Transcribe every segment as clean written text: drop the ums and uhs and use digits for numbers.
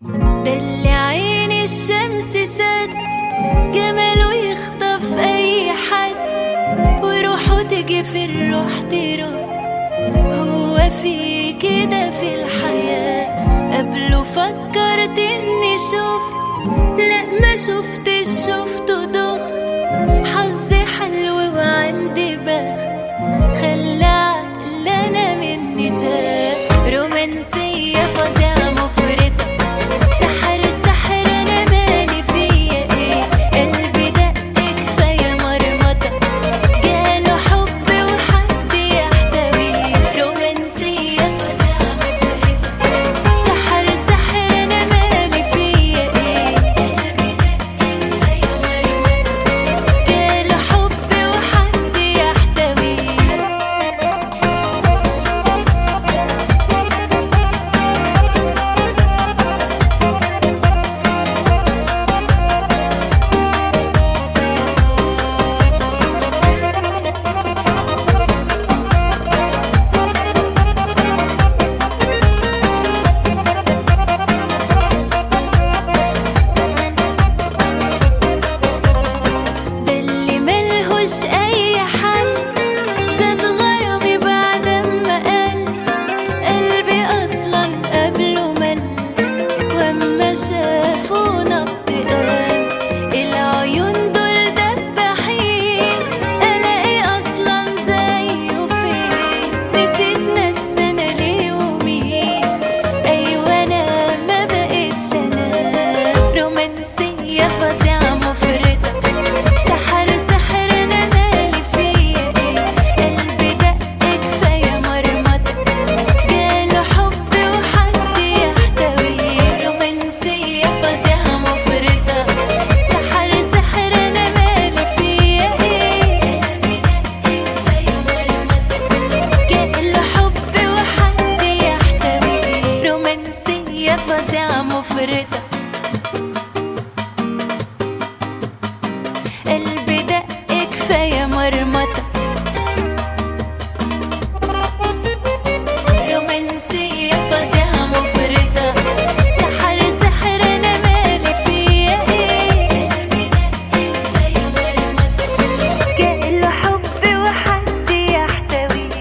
ده اللي عين الشمس سد جماله يخطف اي حد، وروحه تجي في الروح تروح. هو في كده في الحياة قبله فكرت اني شفت، لا ما شفتش شفته ضخ. حظي حلو وعندي بخت خلى عقلنا مني تاه. رومانسية فظيعة مفرطة، سحر سحر انا مالي فيا ايه. قلبي دق كفاية مرمطة، جاله حب وحد يحتويه. رومانسية فظيعة مفرطة، سحر سحر انا مالي فيا ايه. قلبي دق كفاية مرمطة، جاله حب وحد يحتويه. ده اللي ملهوش اي حل، زاد غرامي بعد ما قال. قلبي اصلا قبله مل، واما شافه نط قام. العيون دول دباحين، الاقي اصلا زيه فين. نسيت نفسي انا ليه ومين، ايوه انا ما بقتش انا. رومانسية فظيعة مفرطة، سحر سحر انا مالي فيا ايه. قلبي دق كفاية مرمطة، جاله حب وحد يحتويه. رومانسية فظيعة مفرطة، سحر سحر انا مالي فيا ايه. قلبي دق كفاية مرمطة، جاله حب وحد يحتويه. رومانسية فظيعة مفرطة، قلبي دق كفاية مرمطة. رومانسية فظيعة مفرطة، سحر سحر أنا مالي فيا إيه. قلبي دق كفاية مرمطة، جاله حب وحد يحتويه.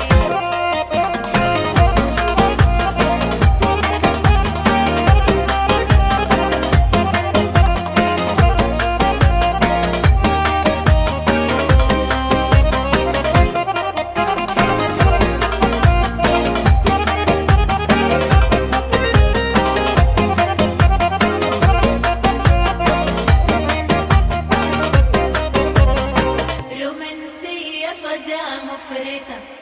رومانسية فظيعة مفرطة.